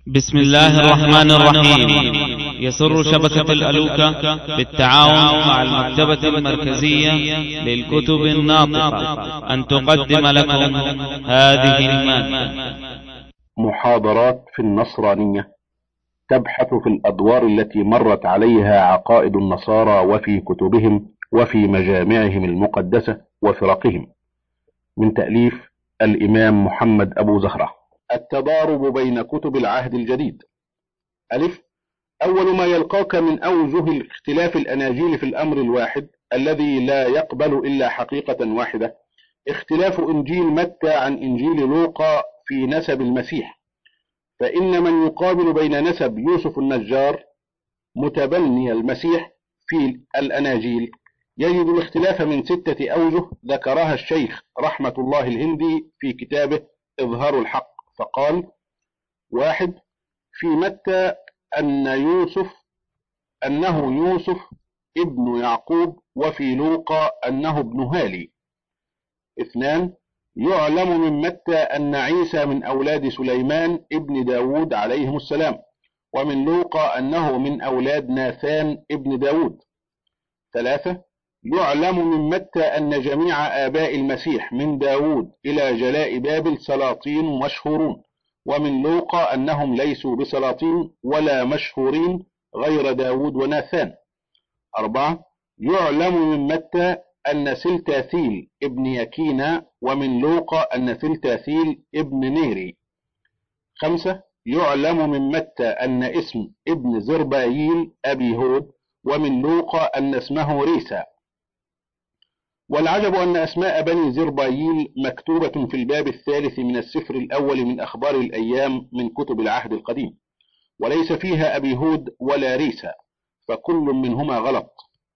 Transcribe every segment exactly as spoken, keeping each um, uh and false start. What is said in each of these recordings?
بسم الله الرحمن الرحيم. يسر شبكة الألوكة بالتعاون مع المكتبة المركزية للكتب الناطقة أن تقدم لكم هذه المادة. محاضرات في النصرانية تبحث في الأدوار التي مرت عليها عقائد النصارى وفي كتبهم وفي مجامعهم المقدسة وفرقهم، من تأليف الإمام محمد أبو زهرة. التضارب بين كتب العهد الجديد. ألف. أول ما يلقاك من أوجه اختلاف الأناجيل في الأمر الواحد الذي لا يقبل إلا حقيقة واحدة، اختلاف إنجيل متى عن إنجيل لوقا في نسب المسيح. فإن من يقابل بين نسب يوسف النجار متبني المسيح في الأناجيل يجد الاختلاف من ستة أوجه ذكرها الشيخ رحمة الله الهندي في كتابه إظهار الحق، فقال: واحد. في متى أن يوسف أنه يوسف ابن يعقوب، وفي لوقا أنه ابن هالي. اثنان. يعلم من متى أن عيسى من أولاد سليمان ابن داود عليهم السلام، ومن لوقا أنه من أولاد ناثان ابن داود. ثلاثة. يعلم من متى أن جميع آباء المسيح من داود إلى جلاء بابل سلاطين مشهورون، ومن لوقا أنهم ليسوا بسلاطين ولا مشهورين غير داود وناثان. أربعة. يعلم من متى أن سلتاثيل ابن يكينا، ومن لوقا أن سلتاثيل ابن نيري. خمسة. يعلم من متى أن اسم ابن زربايل أبي هود، ومن لوقا أن اسمه ريسا. والعجب أن أسماء بني زربايل مكتوبة في الباب الثالث من السفر الأول من أخبار الأيام من كتب العهد القديم، وليس فيها أبي هود ولا ريسا، فكل منهما غلط.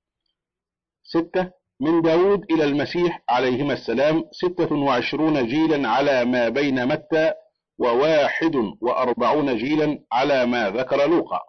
ستة. من داود إلى المسيح عليهما السلام ستة وعشرون جيلا على ما بين متى، وواحد وأربعون جيلا على ما ذكر لوقا.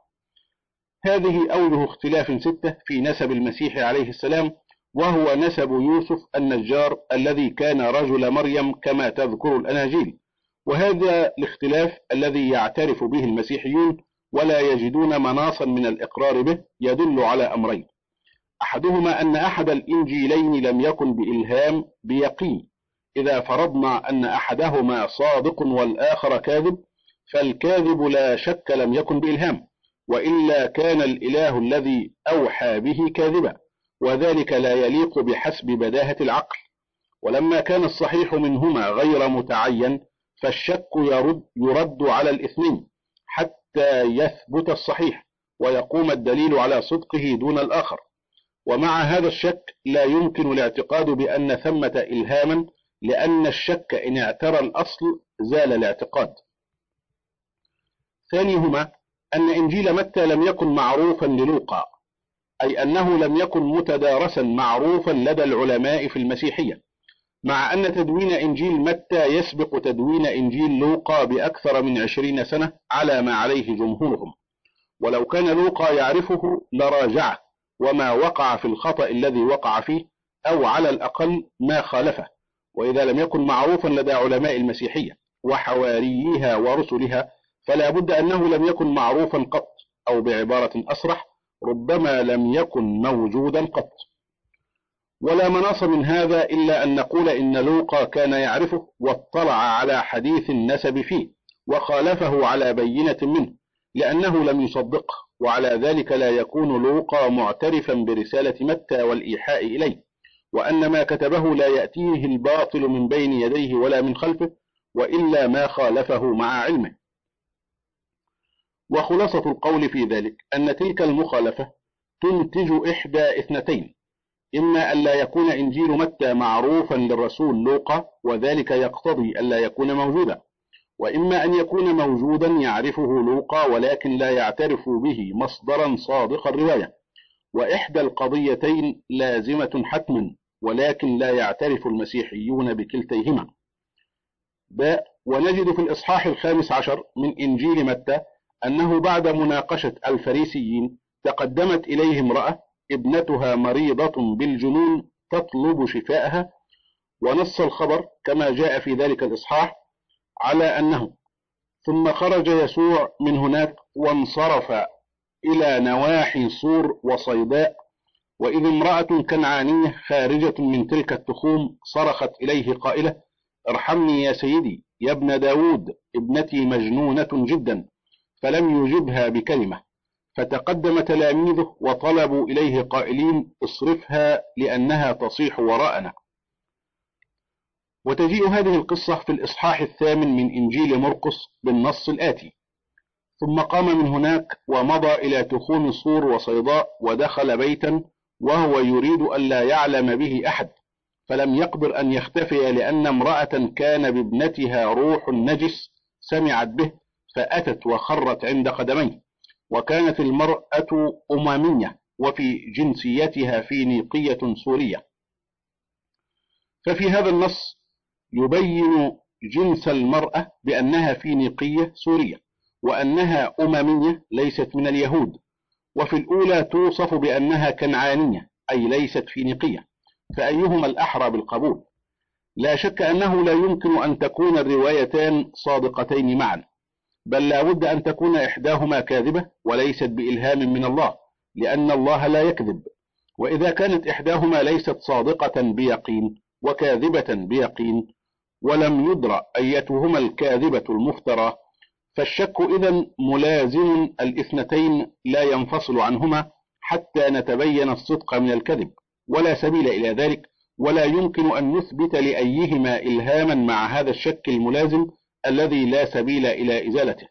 هذه أوجه اختلاف ستة في نسب المسيح عليه السلام، وهو نسب يوسف النجار الذي كان رجل مريم كما تذكر الأناجيل. وهذا الاختلاف الذي يعترف به المسيحيون ولا يجدون مناصا من الإقرار به يدل على أمرين: أحدهما أن أحد الإنجيلين لم يكن بإلهام بيقين. إذا فرضنا أن أحدهما صادق والآخر كاذب، فالكاذب لا شك لم يكن بإلهام، وإلا كان الإله الذي أوحى به كاذبا، وذلك لا يليق بحسب بداهة العقل. ولما كان الصحيح منهما غير متعين، فالشك يرد, يرد على الاثنين حتى يثبت الصحيح ويقوم الدليل على صدقه دون الآخر. ومع هذا الشك لا يمكن الاعتقاد بأن ثمة إلهاما، لأن الشك إن اعترى الأصل زال الاعتقاد. ثانيهما أن إنجيل متى لم يكن معروفا للوقا، أي أنه لم يكن متدارسا معروفا لدى العلماء في المسيحية، مع أن تدوين إنجيل متى يسبق تدوين إنجيل لوقا بأكثر من عشرين سنة على ما عليه جمهورهم. ولو كان لوقا يعرفه لراجعه وما وقع في الخطأ الذي وقع فيه، أو على الأقل ما خالفه. وإذا لم يكن معروفا لدى علماء المسيحية وحواريها ورسلها، فلا بد أنه لم يكن معروفا قط، أو بعبارة أصرح ربما لم يكن موجودا قط. ولا مناص من هذا إلا أن نقول إن لوقا كان يعرفه واطلع على حديث النسب فيه وخالفه على بينة منه، لأنه لم يصدقه، وعلى ذلك لا يكون لوقا معترفا برسالة متى والإيحاء إليه، وأن ما كتبه لا يأتيه الباطل من بين يديه ولا من خلفه، وإلا ما خالفه مع علمه. وخلاصة القول في ذلك أن تلك المخالفة تنتج إحدى اثنتين: إما أن لا يكون إنجيل متى معروفا للرسول لوقا، وذلك يقتضي أن لا يكون موجودا، وإما أن يكون موجودا يعرفه لوقا ولكن لا يعترف به مصدرا صادق الرواية. وإحدى القضيتين لازمة حتما، ولكن لا يعترف المسيحيون بكلتيهما. باء. ونجد في الإصحاح الخامس عشر من إنجيل متى أنه بعد مناقشة الفريسيين تقدمت إليه امرأة ابنتها مريضة بالجنون تطلب شفاءها، ونص الخبر كما جاء في ذلك الإصحاح على أنه ثم خرج يسوع من هناك وانصرف إلى نواحي صور وصيداء، وإذ امرأة كنعانية خارجة من تلك التخوم صرخت إليه قائلة: ارحمني يا سيدي يا ابن داود، ابنتي مجنونة جدا. فلم يجبها بكلمة، فتقدم تلاميذه وطلبوا إليه قائلين: اصرفها لأنها تصيح وراءنا. وتجيء هذه القصة في الإصحاح الثامن من إنجيل مرقس بالنص الآتي: ثم قام من هناك ومضى إلى تخوم صور وصيداء، ودخل بيتا وهو يريد ألا يعلم به أحد، فلم يقدر أن يختفي، لأن امرأة كان بابنتها روح نجس سمعت به، فأتت وخرت عند قدميه. وكانت المرأة أممية، وفي جنسيتها فينيقية سورية. ففي هذا النص يبين جنس المرأة بأنها فينيقية سورية، وأنها أممية ليست من اليهود. وفي الأولى توصف بأنها كنعانية أي ليست فينيقية، فأيهما الأحرى بالقبول؟ لا شك أنه لا يمكن أن تكون الروايتان صادقتين معا، بل لا بد أن تكون إحداهما كاذبة وليست بإلهام من الله، لأن الله لا يكذب. وإذا كانت إحداهما ليست صادقة بيقين وكاذبة بيقين، ولم يدرى أيتهما الكاذبة المفترى، فالشك إذن ملازم الاثنتين لا ينفصل عنهما حتى نتبين الصدق من الكذب، ولا سبيل إلى ذلك، ولا يمكن أن نثبت لأيهما إلهاما مع هذا الشك الملازم الذي لا سبيل إلى إزالته.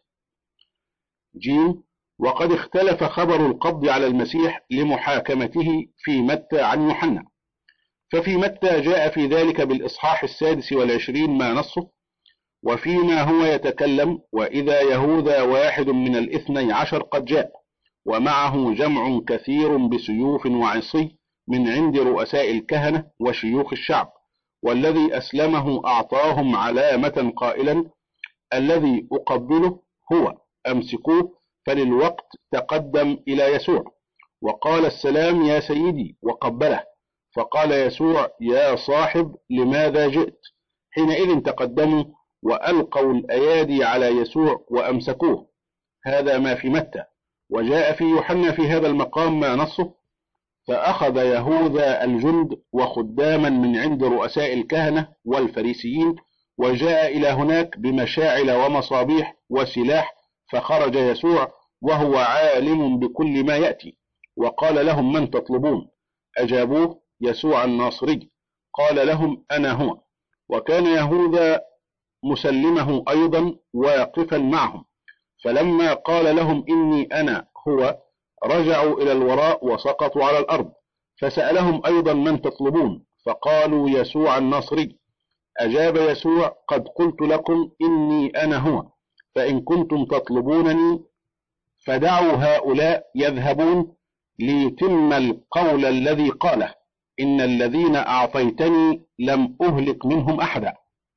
جيم. وقد اختلف خبر القبض على المسيح لمحاكمته في متى عن يوحنا، ففي متى جاء في ذلك بالإصحاح السادس والعشرين ما نصه: وفيما هو يتكلم وإذا يهوذا واحد من الاثني عشر قد جاء، ومعه جمع كثير بسيوف وعصي من عند رؤساء الكهنة وشيوخ الشعب، والذي أسلمه أعطاهم علامة قائلا: الذي أقبله هو، أمسكوه. فللوقت تقدم إلى يسوع وقال: السلام يا سيدي، وقبله. فقال يسوع: يا صاحب لماذا جئت؟ حينئذ تقدموا وألقوا الأيادي على يسوع وأمسكوه. هذا ما في متى. وجاء في يوحنا في هذا المقام ما نصه: فأخذ يهوذا الجند وخداما من عند رؤساء الكهنة والفريسيين، وجاء إلى هناك بمشاعل ومصابيح وسلاح، فخرج يسوع وهو عالم بكل ما يأتي، وقال لهم: من تطلبون؟ أجابوه: يسوع الناصري. قال لهم: أنا هو. وكان يهوذا مسلمه أيضا واقفا معهم، فلما قال لهم: إني أنا هو، رجعوا إلى الوراء وسقطوا على الأرض. فسألهم أيضا: من تطلبون؟ فقالوا: يسوع الناصري. أجاب يسوع: قد قلت لكم إني أنا هو، فإن كنتم تطلبونني فدعوا هؤلاء يذهبون ليتم القول الذي قاله: إن الذين أعطيتني لم أهلك منهم أحدا.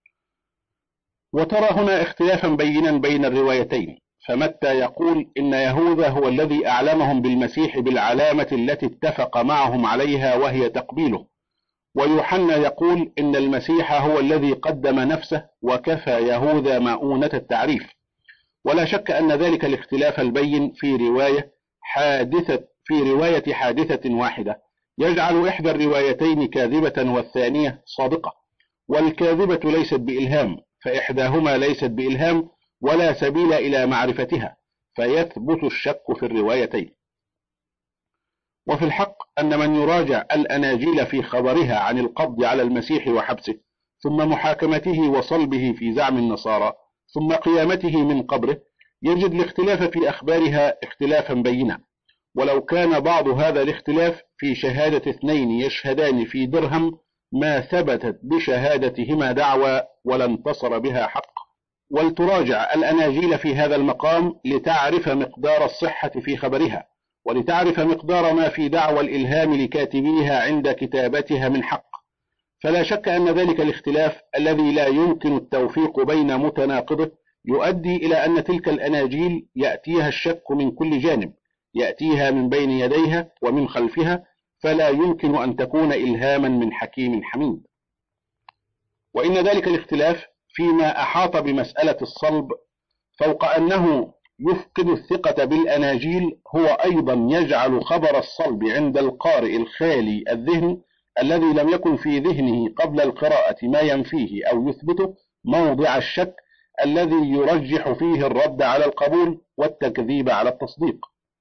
وترى هنا اختلافا بينا بين الروايتين، فمتى يقول إن يهوذا هو الذي أعلمهم بالمسيح بالعلامة التي اتفق معهم عليها وهي تقبيله، ويوحنا يقول إن المسيح هو الذي قدم نفسه وكفى يهوذا مؤونة التعريف. ولا شك أن ذلك الاختلاف البين في رواية حادثة في رواية حادثة واحدة يجعل إحدى الروايتين كاذبة والثانية صادقة، والكاذبة ليست بإلهام، فإحداهما ليست بإلهام ولا سبيل إلى معرفتها، فيثبت الشك في الروايتين. وفي الحق أن من يراجع الأناجيل في خبرها عن القبض على المسيح وحبسه، ثم محاكمته وصلبه في زعم النصارى، ثم قيامته من قبره، يجد الاختلاف في أخبارها اختلافا بينا. ولو كان بعض هذا الاختلاف في شهادة اثنين يشهدان في درهم، ما ثبتت بشهادتهما دعوى ولا انتصر بها حق. ولتراجع الأناجيل في هذا المقام لتعرف مقدار الصحة في خبرها، ولتعرف مقدار ما في دعوى الإلهام لكاتبيها عند كتابتها من حق. فلا شك أن ذلك الاختلاف الذي لا يمكن التوفيق بين متناقضه يؤدي إلى أن تلك الأناجيل يأتيها الشك من كل جانب، يأتيها من بين يديها ومن خلفها، فلا يمكن أن تكون إلهاما من حكيم حميد. وإن ذلك الاختلاف فيما أحاط بمسألة الصلب فوق أنه يفقد الثقة بالأناجيل، هو أيضا يجعل خبر الصلب عند القارئ الخالي الذهن الذي لم يكن في ذهنه قبل القراءة ما ينفيه أو يثبته موضع الشك الذي يرجح فيه الرد على القبول والتكذيب على التصديق.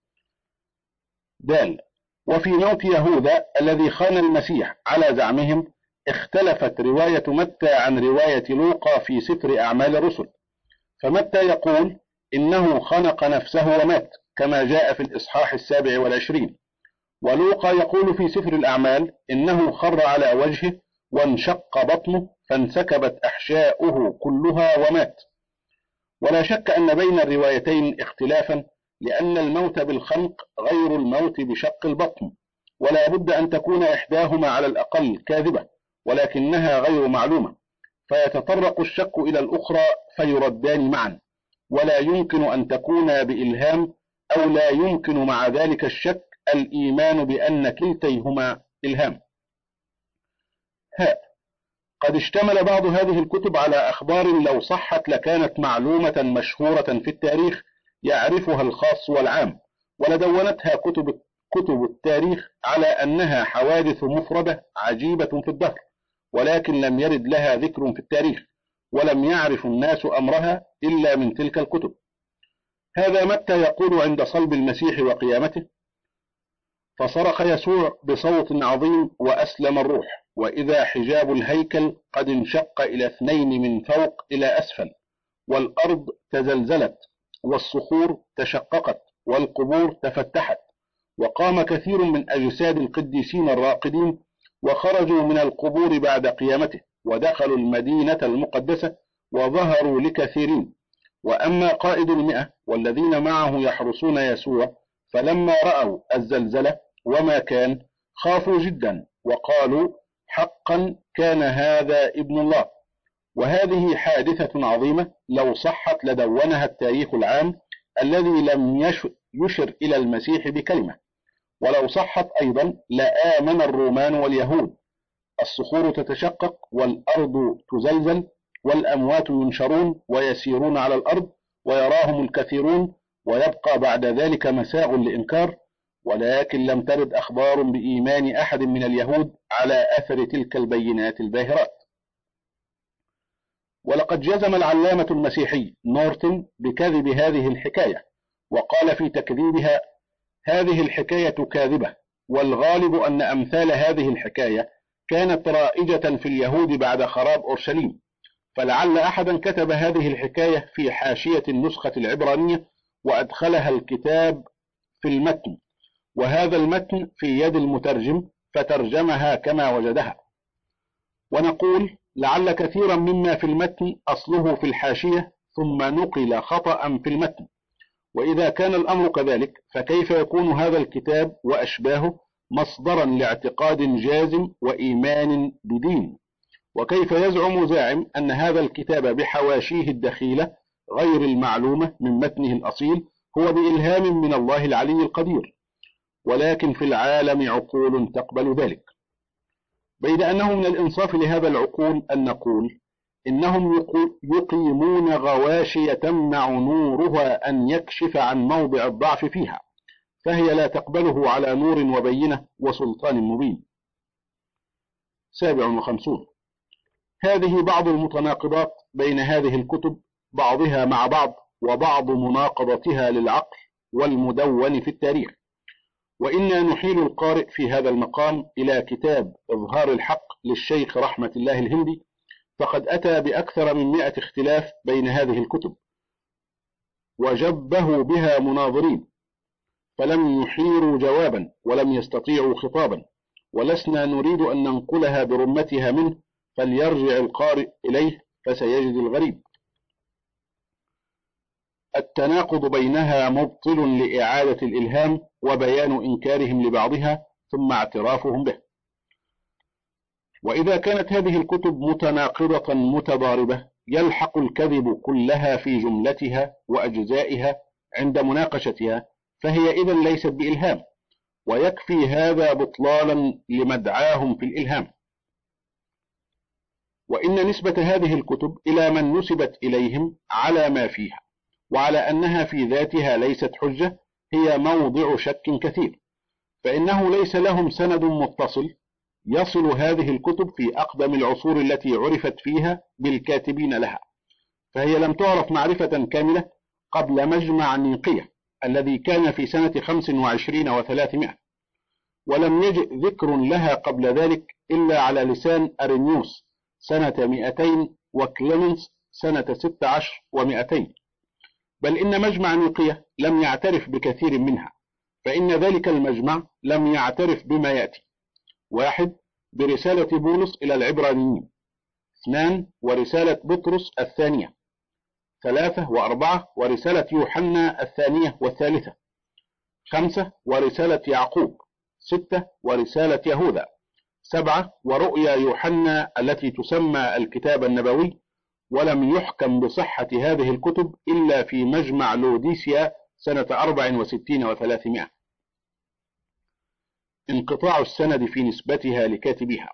دال. وفي موت يهوذا الذي خان المسيح على زعمهم اختلفت رواية متى عن رواية لوقا في سفر أعمال الرسل، فمتى يقول إنه خنق نفسه ومات كما جاء في الإصحاح السابع والعشرين، ولوقا يقول في سفر الأعمال إنه خر على وجهه وانشق بطنه فانسكبت أحشاؤه كلها ومات. ولا شك أن بين الروايتين اختلافا، لأن الموت بالخنق غير الموت بشق البطن، ولا بد أن تكون إحداهما على الأقل كاذبة، ولكنها غير معلومة، فيتطرق الشك إلى الأخرى فيردان معا، ولا يمكن أن تكون بإلهام، أو لا يمكن مع ذلك الشك الإيمان بأن كلتيهما إلهام. ها قد اشتمل بعض هذه الكتب على أخبار لو صحت لكانت معلومة مشهورة في التاريخ يعرفها الخاص والعام، ولدونتها كتب كتب التاريخ على أنها حوادث مفردة عجيبة في الدهر، ولكن لم يرد لها ذكر في التاريخ، ولم يعرف الناس أمرها إلا من تلك الكتب. هذا متى يقول عند صلب المسيح وقيامته: فصرخ يسوع بصوت عظيم وأسلم الروح، وإذا حجاب الهيكل قد انشق إلى اثنين من فوق إلى أسفل، والأرض تزلزلت، والصخور تشققت، والقبور تفتحت، وقام كثير من أجساد القديسين الراقدين وخرجوا من القبور بعد قيامته، ودخلوا المدينة المقدسة وظهروا لكثيرين. وأما قائد المئة والذين معه يحرسون يسوع فلما رأوا الزلزلة وما كان خافوا جدا، وقالوا: حقا كان هذا ابن الله. وهذه حادثة عظيمة لو صحت لدونها التاريخ العام الذي لم يشر إلى المسيح بكلمة، ولو صحت أيضا لآمن الرومان واليهود. الصخور تتشقق، والأرض تزلزل، والأموات ينشرون ويسيرون على الأرض ويراهم الكثيرون، ويبقى بعد ذلك مساء لإنكار، ولكن لم ترد أخبار بإيمان أحد من اليهود على أثر تلك البينات الباهرات. ولقد جزم العلامة المسيحي نورتن بكذب هذه الحكاية، وقال في تكذيبها: هذه الحكاية كاذبة، والغالب أن أمثال هذه الحكاية كانت رائجة في اليهود بعد خراب أورشليم، فلعل أحدا كتب هذه الحكاية في حاشية النسخة العبرانية وأدخلها الكتاب في المتن، وهذا المتن في يد المترجم فترجمها كما وجدها. ونقول لعل كثيرا مما في المتن أصله في الحاشية ثم نقل خطأ في المتن، وإذا كان الأمر كذلك فكيف يكون هذا الكتاب وأشباهه مصدرا لاعتقاد جازم وإيمان بدين؟ وكيف يزعم زاعم أن هذا الكتاب بحواشيه الدخيلة غير المعلومة من متنه الأصيل هو بإلهام من الله العلي القدير؟ ولكن في العالم عقول تقبل ذلك، بيد أنه من الإنصاف لهذا العقول أن نقول إنهم يقيمون غواشي تمنع نورها أن يكشف عن موضع الضعف فيها، فهي لا تقبله على نور وبينة وسلطان مبين. سابع وخمسون. هذه بعض المتناقضات بين هذه الكتب بعضها مع بعض، وبعض مناقضتها للعقل والمدون في التاريخ. وإنا نحيل القارئ في هذا المقام إلى كتاب إظهار الحق للشيخ رحمة الله الهندي، فقد أتى بأكثر من مئة اختلاف بين هذه الكتب، وجبه بها مناظرين، فلم يحيروا جوابا ولم يستطيعوا خطابا، ولسنا نريد أن ننقلها برمتها منه، فليرجع القارئ إليه فسيجد الغريب. التناقض بينها مبطل لإعادة الإلهام وبيان إنكارهم لبعضها ثم اعترافهم به. وإذا كانت هذه الكتب متناقضة متضاربة يلحق الكذب كلها في جملتها وأجزائها عند مناقشتها، فهي إذن ليست بإلهام، ويكفي هذا بطلالا لمدعاهم في الإلهام. وإن نسبة هذه الكتب إلى من نسبت إليهم على ما فيها، وعلى أنها في ذاتها ليست حجة هي موضع شك كثير، فإنه ليس لهم سند متصل يصل هذه الكتب في أقدم العصور التي عرفت فيها بالكاتبين لها، فهي لم تعرف معرفة كاملة قبل مجمع نيقية الذي كان في سنة خمس وعشرين وثلاثمائة، ولم يجئ ذكر لها قبل ذلك إلا على لسان أرينيوس سنة مئتين وكليمنس سنة ست عشر ومئتين، بل إن مجمع نيقية لم يعترف بكثير منها، فإن ذلك المجمع لم يعترف بما يأتي: واحد، برسالة بولس إلى العبرانيين. اثنان، ورسالة بطرس الثانية. ثلاثة وأربعة، ورسالة يوحنا الثانية والثالثة. خمسة، ورسالة يعقوب. ستة، ورسالة يهوذا. سبعة، ورؤيا يوحنا التي تسمى الكتاب النبوي، ولم يحكم بصحة هذه الكتب إلا في مجمع لوديسيا سنة أربع وستين وثلاثمائة. انقطاع السند في نسبتها لكاتبها.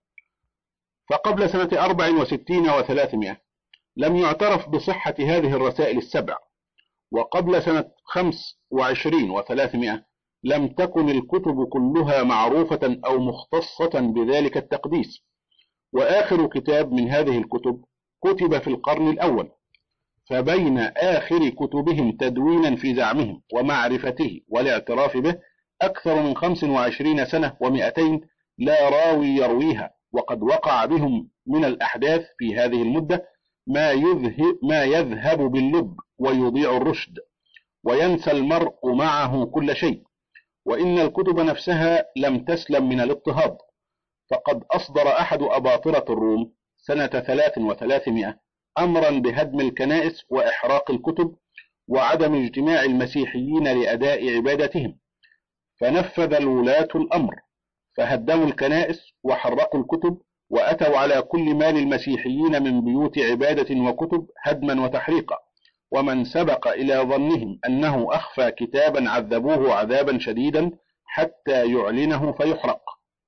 فقبل سنة أربع وستين وثلاثمائة لم يعترف بصحة هذه الرسائل السبع، وقبل سنة خمس وعشرين وثلاثمائة لم تكن الكتب كلها معروفة أو مختصة بذلك التقديس، وآخر كتاب من هذه الكتب كتب في القرن الأول، فبين آخر كتبهم تدوينا في زعمهم ومعرفته والاعتراف به أكثر من خمس وعشرين سنة ومئتين لا راوي يرويها، وقد وقع بهم من الأحداث في هذه المدة ما يذهب, ما يذهب باللب ويضيع الرشد، وينسى المرء معه كل شيء، وإن الكتب نفسها لم تسلم من الاضطهاد. فقد أصدر أحد أباطرة الروم سنة ثلاث وثلاثمائة أمرا بهدم الكنائس وإحراق الكتب وعدم اجتماع المسيحيين لأداء عبادتهم، فنفذ الولاة الأمر، فهدموا الكنائس وحرقوا الكتب، وأتوا على كل مال المسيحيين من بيوت عبادة وكتب هدما وتحريقا، ومن سبق إلى ظنهم أنه أخفى كتابا عذبوه عذابا شديدا حتى يعلنه فيحرق.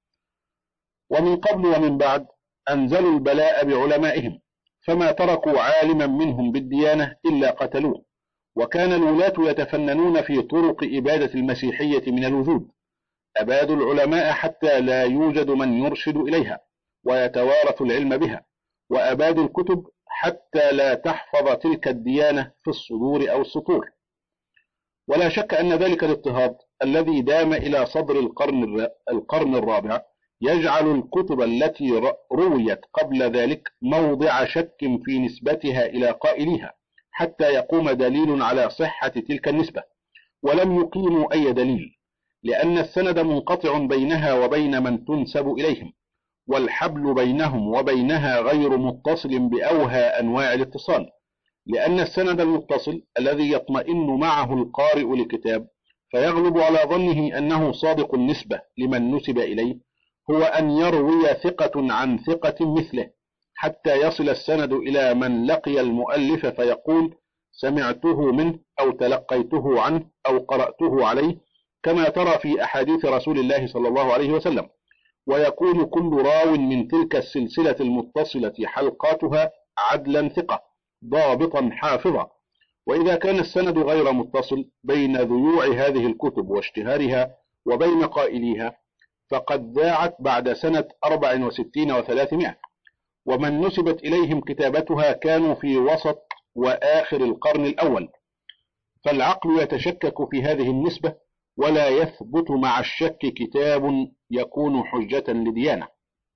ومن قبل ومن بعد أنزلوا البلاء بعلمائهم، فما تركوا عالما منهم بالديانة إلا قتلوه، وكان الولاة يتفننون في طرق إبادة المسيحية من الوجود، أبادوا العلماء حتى لا يوجد من يرشد إليها ويتوارث العلم بها، وأبادوا الكتب حتى لا تحفظ تلك الديانة في الصدور أو السطور. ولا شك أن ذلك الاضطهاد الذي دام إلى صدر القرن, القرن الرابع يجعل الكتب التي رويت قبل ذلك موضع شك في نسبتها إلى قائليها، حتى يقوم دليل على صحة تلك النسبة، ولم يقيموا أي دليل، لأن السند منقطع بينها وبين من تنسب إليهم، والحبل بينهم وبينها غير متصل بأوهى أنواع الاتصال، لأن السند المتصل الذي يطمئن معه القارئ لكتاب فيغلب على ظنه أنه صادق النسبة لمن نسب إليه هو أن يروي ثقة عن ثقة مثله، حتى يصل السند إلى من لقي المؤلف فيقول سمعته منه أو تلقيته عنه أو قرأته عليه، كما ترى في أحاديث رسول الله صلى الله عليه وسلم، ويكون كل راو من تلك السلسلة المتصلة حلقاتها عدلا ثقة ضابطا حافظا. وإذا كان السند غير متصل بين ذيوع هذه الكتب واشتهارها وبين قائليها فقد ذاعت بعد سنة أربع وستين وثلاثمائة، ومن نسبت إليهم كتابتها كانوا في وسط وآخر القرن الأول، فالعقل يتشكك في هذه النسبة، ولا يثبت مع الشك كتاب يكون حجة لديانة.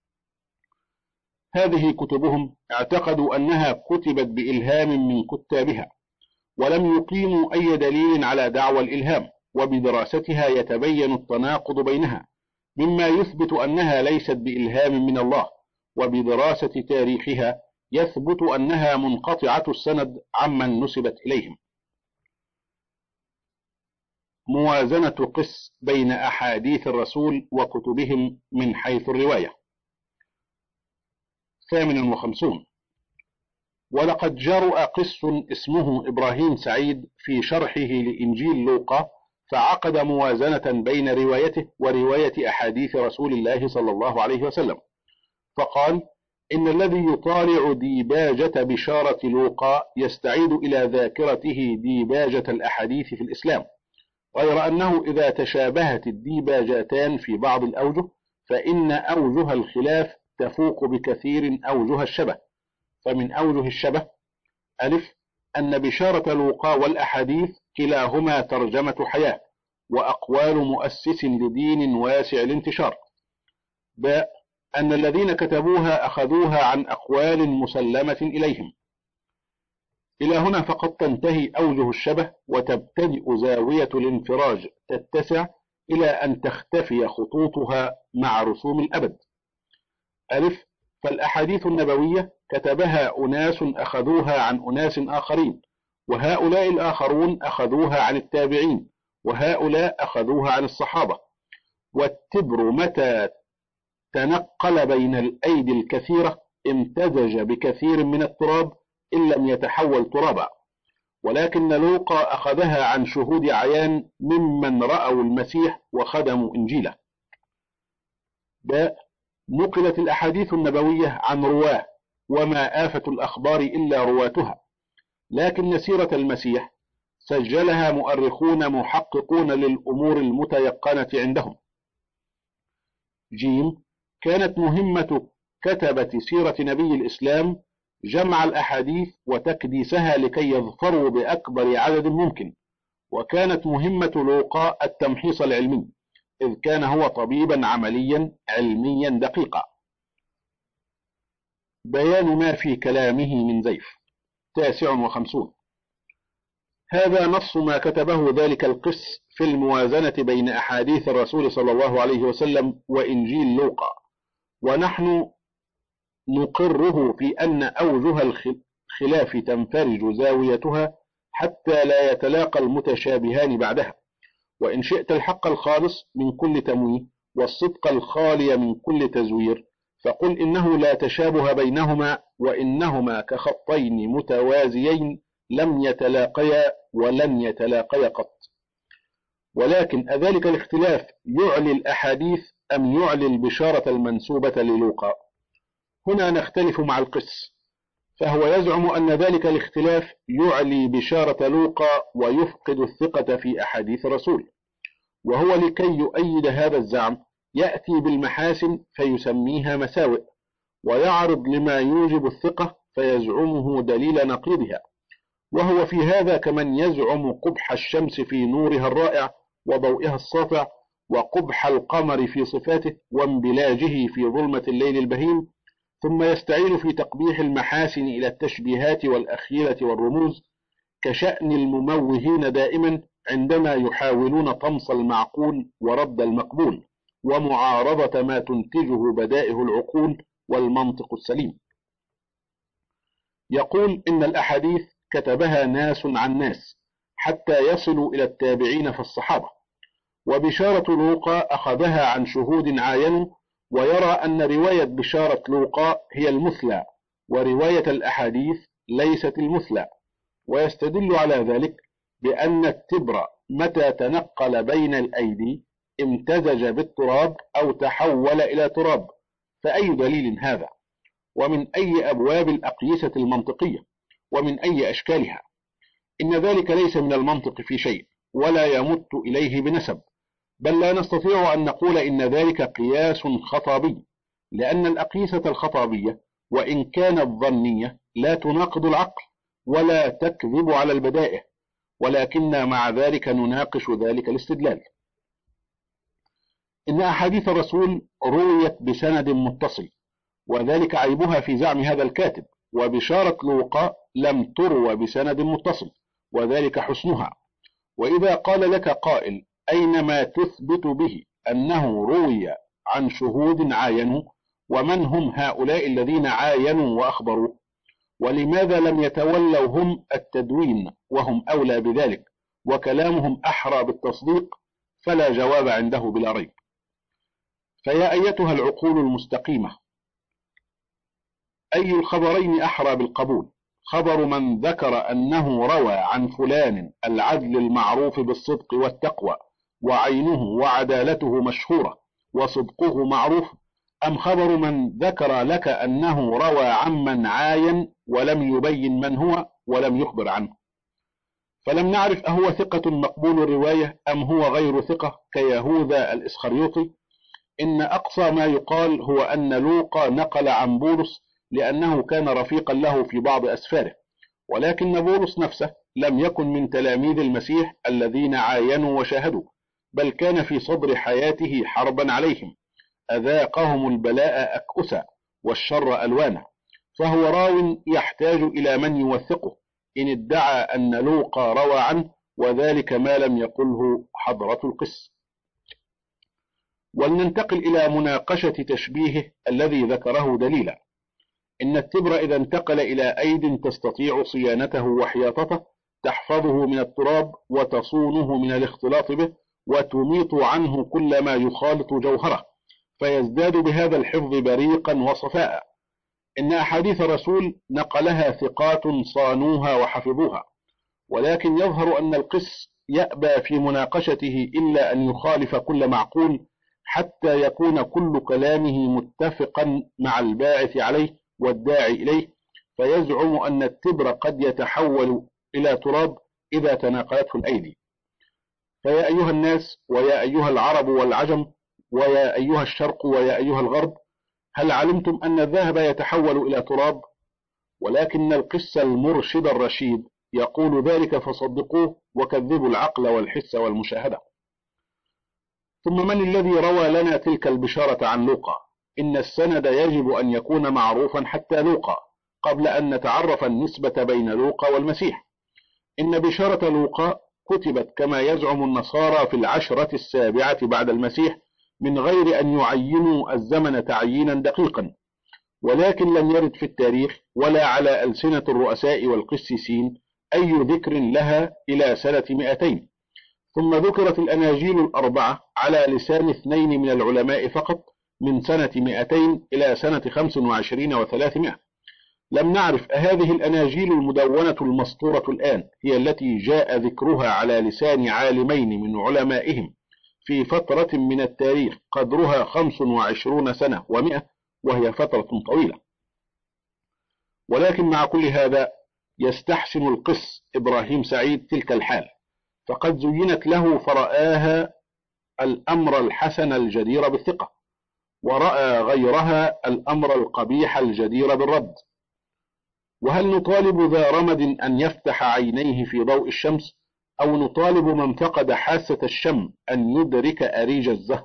هذه كتبهم اعتقدوا أنها كتبت بإلهام من كتابها، ولم يقيموا أي دليل على دعوى الإلهام، وبدراستها يتبين التناقض بينها، مما يثبت أنها ليست بإلهام من الله، وبدراسة تاريخها يثبت أنها منقطعة السند عمن نسبت إليهم. موازنة قس بين أحاديث الرسول وكتبهم من حيث الرواية. ثامن وخمسون. ولقد جرأ قس اسمه إبراهيم سعيد في شرحه لإنجيل لوقا فعقد موازنة بين روايته ورواية أحاديث رسول الله صلى الله عليه وسلم، فقال إن الذي يطالع ديباجة بشارة لوقا يستعيد إلى ذاكرته ديباجة الأحاديث في الإسلام، غير أنه إذا تشابهت الديباجتان في بعض الأوجه فإن أوجه الخلاف تفوق بكثير أوجه الشبه. فمن أوجه الشبه: ألف، أن بشارة لوقا والأحاديث كلاهما ترجمة حياة وأقوال مؤسس لدين واسع الانتشار. باء، أن الذين كتبوها أخذوها عن أقوال مسلمة إليهم. إلى هنا فقد تنتهي أوجه الشبه وتبتدئ زاوية الانفراج تتسع إلى أن تختفي خطوطها مع رسوم الأبد. ألف، فالأحاديث النبوية كتبها أناس أخذوها عن أناس آخرين، وهؤلاء الآخرون أخذوها عن التابعين، وهؤلاء أخذوها عن الصحابة. والتبر متى تنقل بين الأيدي الكثيرة امتزج بكثير من التراب إن لم يتحول ترابا، ولكن لوقا أخذها عن شهود عيان ممن رأوا المسيح وخدموا إنجيله. باء، نقلت الأحاديث النبوية عن رواه، وما آفة الأخبار إلا رواتها، لكن سيرة المسيح سجلها مؤرخون محققون للأمور المتيقنة عندهم. جيم، كانت مهمة كتبة سيرة نبي الإسلام جمع الأحاديث وتكديسها لكي يظفروا بأكبر عدد ممكن، وكانت مهمة لوقا التمحيص العلمي، إذ كان هو طبيبا عمليا علميا دقيقا. بيان ما في كلامه من زيف. تاسع وخمسون، هذا نص ما كتبه ذلك القس في الموازنة بين أحاديث الرسول صلى الله عليه وسلم وإنجيل لوقا، ونحن نقره في أن أوجه الخلاف تنفرج زاويتها حتى لا يتلاقى المتشابهان بعدها. وإن شئت الحق الخالص من كل تمويه والصدق الخالي من كل تزوير فقل إنه لا تشابه بينهما، وإنهما كخطين متوازيين لم يتلاقيا ولن يتلاقيا قط. ولكن أذلك الاختلاف يعلي الأحاديث أم يعلي البشارة المنسوبة للوقا؟ هنا نختلف مع القس، فهو يزعم أن ذلك الاختلاف يعلي بشارة لوقا ويفقد الثقة في أحاديث الرسول، وهو لكي يؤيد هذا الزعم يأتي بالمحاسن فيسميها مساوئ، ويعرض لما يوجب الثقة فيزعمه دليل نقيضها، وهو في هذا كمن يزعم قبح الشمس في نورها الرائع وضوئها الساطع، وقبح القمر في صفاته وانبلاجه في ظلمة الليل البهيم، ثم يستعين في تقبيح المحاسن إلى التشبيهات والأخيرة والرموز، كشأن المموهين دائما عندما يحاولون طمس المعقول ورد المقبول ومعارضة ما تنتجه بدائه العقول والمنطق السليم. يقول إن الأحاديث كتبها ناس عن ناس حتى يصلوا إلى التابعين فالصحابة، وبشارة لوقا أخذها عن شهود عاينوا، ويرى أن رواية بشارة لوقا هي المثلى ورواية الأحاديث ليست المثلى، ويستدل على ذلك بأن التبر متى تنقل بين الأيدي امتزج بالتراب أو تحول إلى تراب، فأي دليل هذا؟ ومن أي أبواب الأقيسة المنطقية؟ ومن أي أشكالها؟ إن ذلك ليس من المنطق في شيء ولا يمت إليه بنسب، بل لا نستطيع أن نقول إن ذلك قياس خطابي، لأن الأقيسة الخطابية وإن كانت ظنية لا تناقض العقل ولا تكذب على البدائع، ولكن مع ذلك نناقش ذلك الاستدلال. إن أحاديث الرسول رويت بسند متصل، وذلك عيبها في زعم هذا الكاتب، وبشارة لوقا لم تروى بسند متصل، وذلك حسنها. وإذا قال لك قائل أين ما تثبت به أنه روي عن شهود عاينوا، ومن هم هؤلاء الذين عاينوا وأخبروا؟ ولماذا لم يتولوا هم التدوين وهم أولى بذلك وكلامهم أحرى بالتصديق؟ فلا جواب عنده بلا ريب. فيا أيتها العقول المستقيمة، أي الخبرين أحرى بالقبول؟ خبر من ذكر أنه روى عن فلان العدل المعروف بالصدق والتقوى وعينه وعدالته مشهورة وصدقه معروف، أم خبر من ذكر لك أنه روى عمن عاين ولم يبين من هو ولم يخبر عنه؟ فلم نعرف أهو ثقة مقبول الرواية أم هو غير ثقة كيهوذا الإسخريوطي. إن أقصى ما يقال هو أن لوقا نقل عن بولس لأنه كان رفيقا له في بعض أسفاره، ولكن بولس نفسه لم يكن من تلاميذ المسيح الذين عاينوا وشاهدوا، بل كان في صدر حياته حربا عليهم، أذاقهم البلاء أكؤسا والشر ألوانا، فهو راو يحتاج إلى من يوثقه إن ادعى أن لوقا روى عنه، وذلك ما لم يقله حضرة القس. ولننتقل إلى مناقشة تشبيهه الذي ذكره دليلا. إن التبر إذا انتقل إلى أيد تستطيع صيانته وحياطته تحفظه من التراب وتصونه من الاختلاط به وتميط عنه كل ما يخالط جوهره، فيزداد بهذا الحفظ بريقا وصفاء. إن أحاديث الرسول نقلها ثقات صانوها وحفظوها، ولكن يظهر أن القس يأبى في مناقشته إلا أن يخالف كل معقول حتى يكون كل كلامه متفقا مع الباعث عليه والداعي إليه، فيزعم أن التبر قد يتحول إلى تراب إذا تناقلته الأيدي. فيا أيها الناس، ويا أيها العرب والعجم، ويا أيها الشرق ويا أيها الغرب، هل علمتم أن الذهب يتحول إلى تراب؟ ولكن القس المرشد الرشيد يقول ذلك فصدقوه وكذبوا العقل والحس والمشاهدة. ثم من الذي روى لنا تلك البشارة عن لوقا؟ إن السند يجب أن يكون معروفا حتى لوقا قبل أن نتعرف النسبة بين لوقا والمسيح. إن بشارة لوقا كتبت كما يزعم النصارى في العشرة السابعة بعد المسيح من غير أن يعينوا الزمن تعيينا دقيقا، ولكن لم يرد في التاريخ ولا على ألسنة الرؤساء والقسيسين أي ذكر لها إلى سنة مئتين. ثم ذكرت الأناجيل الأربعة على لسان اثنين من العلماء فقط من سنة مئتين إلى سنة خمس وعشرين وثلاثمائة. لم نعرف أهذه الأناجيل المدونة المسطورة الآن هي التي جاء ذكرها على لسان عالمين من علمائهم في فترة من التاريخ قدرها خمس وعشرون سنة ومئة، وهي فترة طويلة. ولكن مع كل هذا يستحسن القس إبراهيم سعيد تلك الحال، فقد زينت له فرآها الأمر الحسن الجدير بالثقة، ورأى غيرها الأمر القبيح الجدير بالرد. وهل نطالب ذا رمد أن يفتح عينيه في ضوء الشمس، أو نطالب من فقد حاسة الشم أن يدرك أريج الزهر؟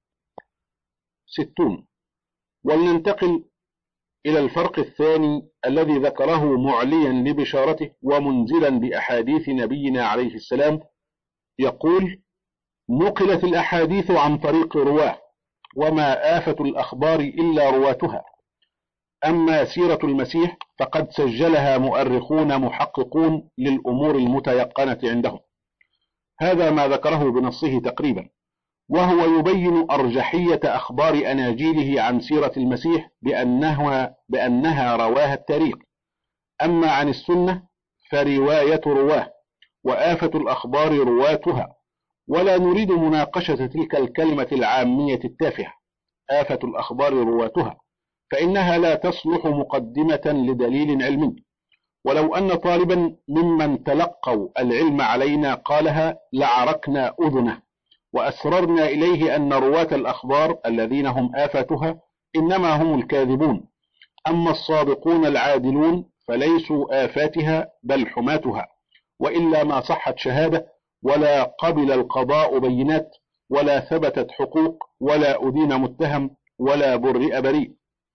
ستون. ولننتقل إلى الفرق الثاني الذي ذكره معليا لبشارته ومنزلا بأحاديث نبينا عليه السلام. يقول: نقلت الأحاديث عن طريق رواه، وما آفة الأخبار إلا رواتها. أما سيرة المسيح فقد سجلها مؤرخون محققون للأمور المتيقنة عندهم. هذا ما ذكره بنصه تقريبا، وهو يبين أرجحية أخبار أناجيله عن سيرة المسيح بأنها, بأنها رواها التاريخ. أما عن السنة فرواية رواه، وآفة الأخبار رواتها. ولا نريد مناقشة تلك الكلمة العامية التافهة آفة الأخبار رواتها، فإنها لا تصلح مقدمة لدليل علمي. ولو أن طالبا ممن تلقوا العلم علينا قالها لعركنا أذنه وأسررنا إليه أن رواة الأخبار الذين هم آفاتها إنما هم الكاذبون، أما الصادقون العادلون فليسوا آفاتها بل حماتها، وإلا ما صحت شهادة، ولا قبل القضاء بينات، ولا ثبتت حقوق، ولا أدين متهم، ولا برئ بريء.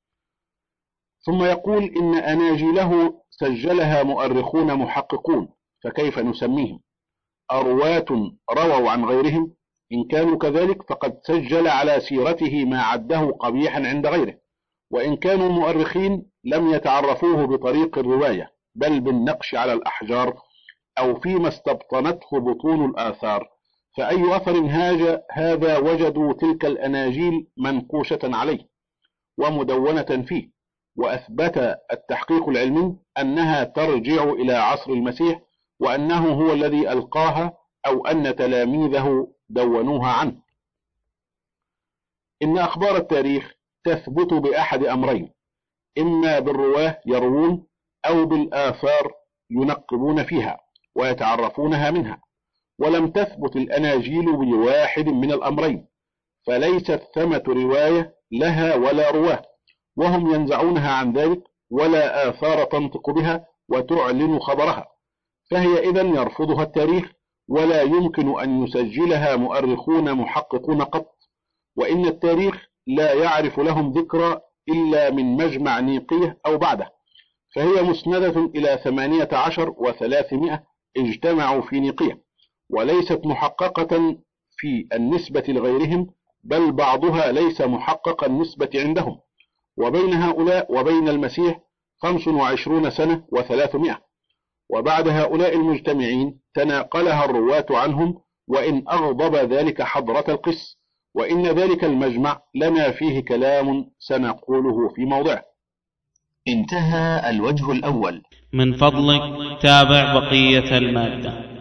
ثم يقول إن أناجيله سجلها مؤرخون محققون، فكيف نسميهم؟ أرواة رووا عن غيرهم؟ إن كانوا كذلك فقد سجل على سيرته ما عده قبيحا عند غيره، وإن كانوا مؤرخين لم يتعرفوه بطريق الرواية بل بالنقش على الأحجار أو فيما استبطنته بطون الآثار، فأي أثر هذا وجدوا تلك الأناجيل منقوشة عليه ومدونة فيه. وأثبت التحقيق العلمي أنها ترجع إلى عصر المسيح، وأنه هو الذي ألقاها أو أن تلاميذه دونوها عنه. إن أخبار التاريخ تثبت بأحد أمرين: إما بالرواه يروون، أو بالآثار ينقبون فيها ويتعرفونها منها. ولم تثبت الأناجيل بواحد من الأمرين، فليست ثمة رواية لها ولا رواه، وهم ينزعونها عن ذلك، ولا آثار تنطق بها وتعلن خبرها، فهي إذن يرفضها التاريخ، ولا يمكن أن يسجلها مؤرخون محققون قط، وإن التاريخ لا يعرف لهم ذكرى إلا من مجمع نيقية أو بعده، فهي مسندة إلى ثمانية عشر وثلاثمائة اجتمعوا في نيقية، وليست محققة في النسبة لغيرهم، بل بعضها ليس محقق النسبة عندهم. وبين هؤلاء وبين المسيح خمس وعشرون سنة وثلاثمائة، وبعد هؤلاء المجتمعين تناقلها الرواة عنهم، وإن أغضب ذلك حضرة القس، وإن ذلك المجمع لنا فيه كلام سنقوله في موضعه. انتهى الوجه الأول. من فضلك تابع بقية المادة.